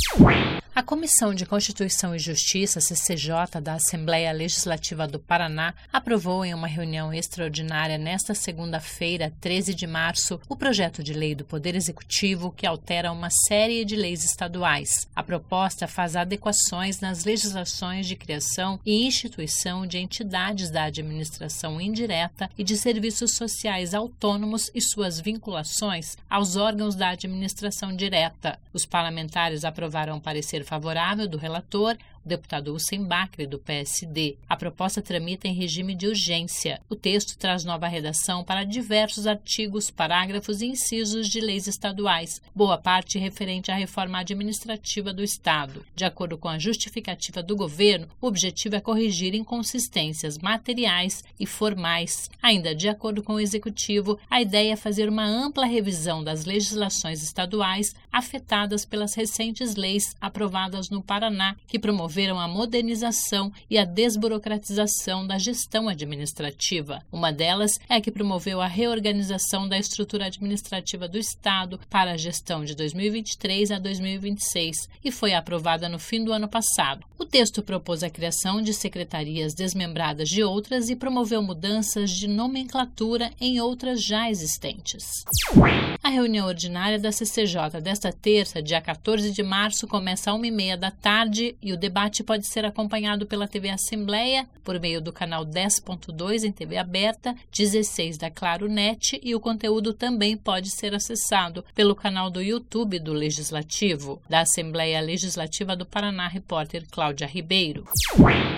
A Comissão de Constituição e Justiça, CCJ, da Assembleia Legislativa do Paraná, aprovou em uma reunião extraordinária nesta segunda-feira, 13 de março, o projeto de lei do Poder Executivo que altera uma série de leis estaduais. A proposta faz adequações nas legislações de criação e instituição de entidades da administração indireta e de serviços sociais autônomos e suas vinculações aos órgãos da administração direta. Os parlamentares aprovaram parecer favorável do relator, o deputado Hussein Bacri, do PSD. A proposta tramita em regime de urgência. O texto traz nova redação para diversos artigos, parágrafos e incisos de leis estaduais, boa parte referente à reforma administrativa do Estado. De acordo com a justificativa do governo, o objetivo é corrigir inconsistências materiais e formais. Ainda de acordo com o Executivo, a ideia é fazer uma ampla revisão das legislações estaduais afetadas pelas recentes leis aprovadas no Paraná, que promoveram a modernização e a desburocratização da gestão administrativa. Uma delas é a que promoveu a reorganização da estrutura administrativa do Estado para a gestão de 2023 a 2026 e foi aprovada no fim do ano passado. O texto propôs a criação de secretarias desmembradas de outras e promoveu mudanças de nomenclatura em outras já existentes. A reunião ordinária da CCJ desta terça, dia 14 de março, começa às 1h30 da tarde e o debate pode ser acompanhado pela TV Assembleia, por meio do canal 10.2 em TV aberta, 16 da Claro Net, e o conteúdo também pode ser acessado pelo canal do YouTube do Legislativo. Da Assembleia Legislativa do Paraná, repórter Cláudia Ribeiro.